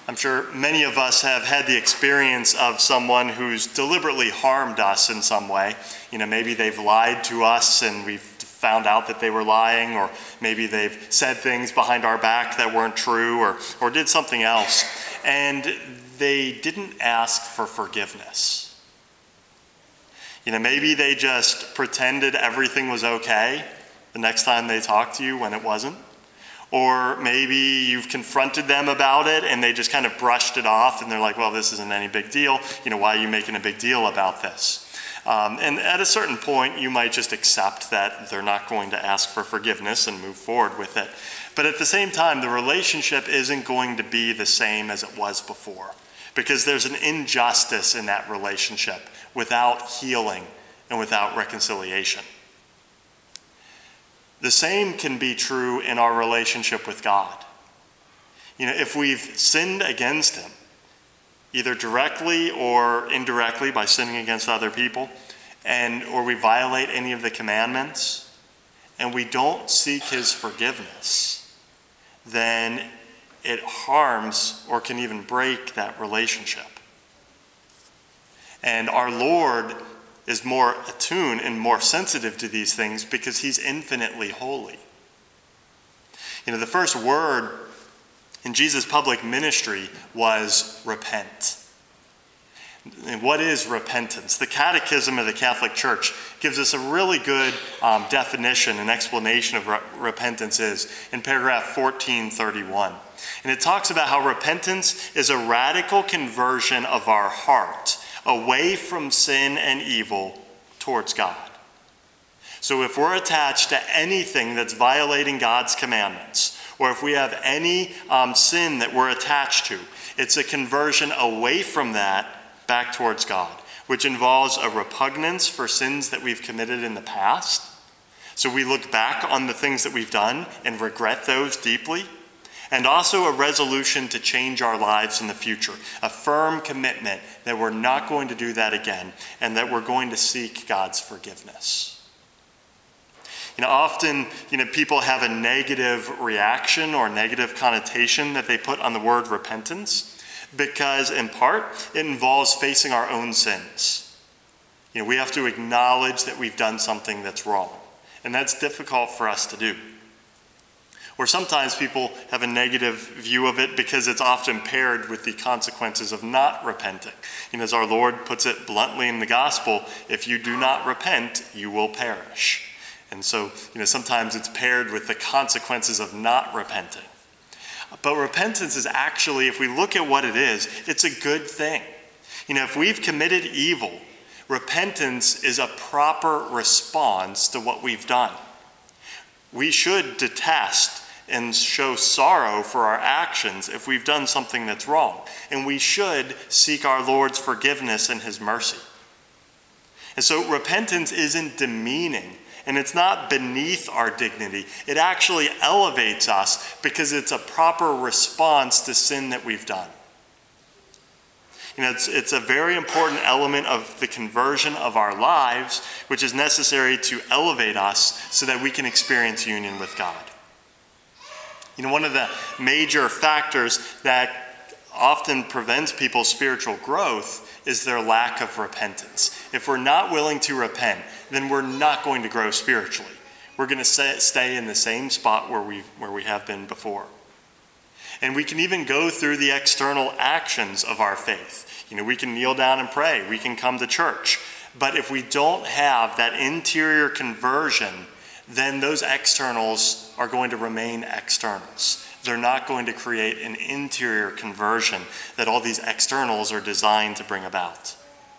I'm sure many of us have had the experience of someone who's deliberately harmed us in some way. Maybe they've lied to us and we've found out that they were lying, or maybe they've said things behind our back that weren't true, or did something else, and they didn't ask for forgiveness. Maybe they just pretended everything was okay the next time they talked to you when it wasn't. Or maybe you've confronted them about it and they just kind of brushed it off and they're like, well, this isn't any big deal. Why are you making a big deal about this? And at a certain point, you might just accept that they're not going to ask for forgiveness and move forward with it. But at the same time, the relationship isn't going to be the same as it was before, because there's an injustice in that relationship without healing and without reconciliation. The same can be true in our relationship with God. If we've sinned against him, either directly or indirectly by sinning against other people, or we violate any of the commandments, and we don't seek his forgiveness, then it harms or can even break that relationship. And our Lord is more attuned and more sensitive to these things because he's infinitely holy. The first word in Jesus' public ministry was repent. And what is repentance? The Catechism of the Catholic Church gives us a really good definition and explanation of what repentance is in paragraph 1431. And it talks about how repentance is a radical conversion of our heart away from sin and evil towards God. So if we're attached to anything that's violating God's commandments, or if we have any sin that we're attached to, it's a conversion away from that back towards God, which involves a repugnance for sins that we've committed in the past. So we look back on the things that we've done and regret those deeply. And also a resolution to change our lives in the future, a firm commitment that we're not going to do that again and that we're going to seek God's forgiveness. Often, people have a negative reaction or negative connotation that they put on the word repentance because, in part, it involves facing our own sins. We have to acknowledge that we've done something that's wrong, and that's difficult for us to do. Or sometimes people have a negative view of it because it's often paired with the consequences of not repenting. As our Lord puts it bluntly in the gospel, if you do not repent, you will perish. And so, sometimes it's paired with the consequences of not repenting. But repentance is actually, if we look at what it is, it's a good thing. If we've committed evil, repentance is a proper response to what we've done. We should detest and show sorrow for our actions if we've done something that's wrong. And we should seek our Lord's forgiveness and his mercy. And so repentance isn't demeaning, and it's not beneath our dignity. It actually elevates us because it's a proper response to sin that we've done. It's a very important element of the conversion of our lives, which is necessary to elevate us so that we can experience union with God. One of the major factors that often prevents people's spiritual growth is their lack of repentance. If we're not willing to repent, then we're not going to grow spiritually. We're going to stay in the same spot where we have been before. And we can even go through the external actions of our faith. We can kneel down and pray. We can come to church. But if we don't have that interior conversion, then those externals are going to remain externals. They're not going to create an interior conversion that all these externals are designed to bring about.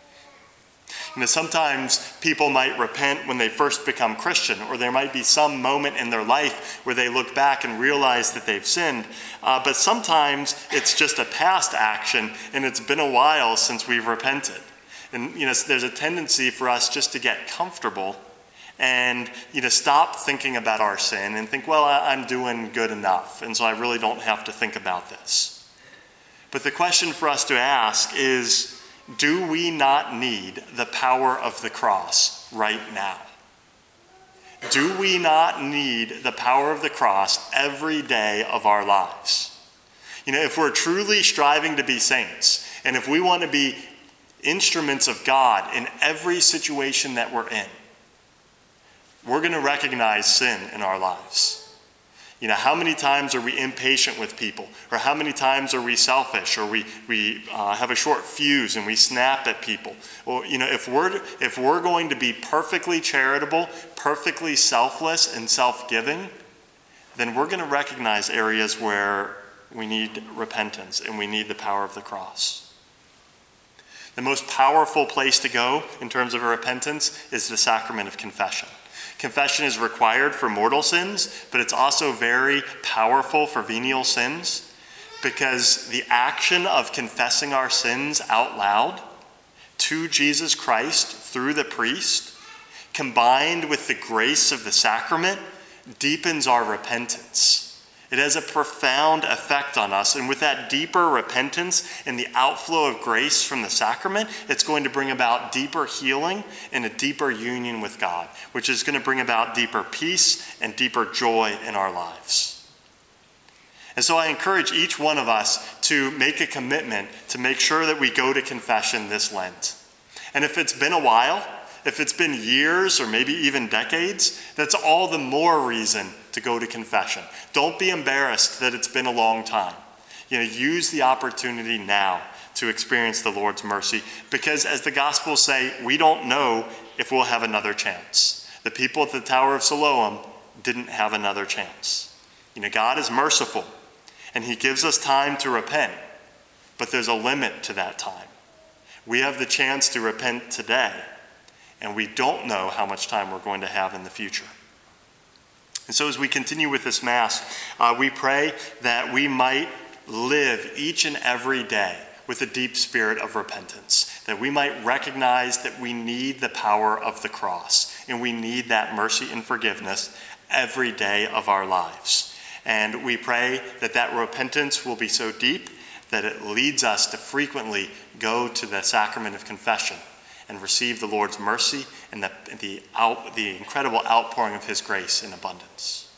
Sometimes people might repent when they first become Christian, or there might be some moment in their life where they look back and realize that they've sinned. But sometimes it's just a past action, and it's been a while since we've repented. And there's a tendency for us just to get comfortable and stop thinking about our sin and think, well, I'm doing good enough, and so I really don't have to think about this. But the question for us to ask is, do we not need the power of the cross right now? Do we not need the power of the cross every day of our lives? If we're truly striving to be saints, and if we want to be instruments of God in every situation that we're in, we're going to recognize sin in our lives. How many times are we impatient with people? Or how many times are we selfish? Or we have a short fuse and we snap at people? Well, if we're going to be perfectly charitable, perfectly selfless and self-giving, then we're going to recognize areas where we need repentance and we need the power of the cross. The most powerful place to go in terms of repentance is the sacrament of confession. Confession is required for mortal sins, but it's also very powerful for venial sins, because the action of confessing our sins out loud to Jesus Christ through the priest, combined with the grace of the sacrament, deepens our repentance. It has a profound effect on us, and with that deeper repentance and the outflow of grace from the sacrament, it's going to bring about deeper healing and a deeper union with God, which is going to bring about deeper peace and deeper joy in our lives. And so I encourage each one of us to make a commitment to make sure that we go to confession this Lent. And if it's been a while, if it's been years or maybe even decades, that's all the more reason to go to confession. Don't be embarrassed that it's been a long time. Use the opportunity now to experience the Lord's mercy, because as the Gospels say, we don't know if we'll have another chance. The people at the Tower of Siloam didn't have another chance. God is merciful, and he gives us time to repent, but there's a limit to that time. We have the chance to repent today, and we don't know how much time we're going to have in the future. And so as we continue with this Mass, we pray that we might live each and every day with a deep spirit of repentance, that we might recognize that we need the power of the cross, and we need that mercy and forgiveness every day of our lives. And we pray that that repentance will be so deep that it leads us to frequently go to the sacrament of confession and receive the Lord's mercy and the incredible outpouring of his grace in abundance.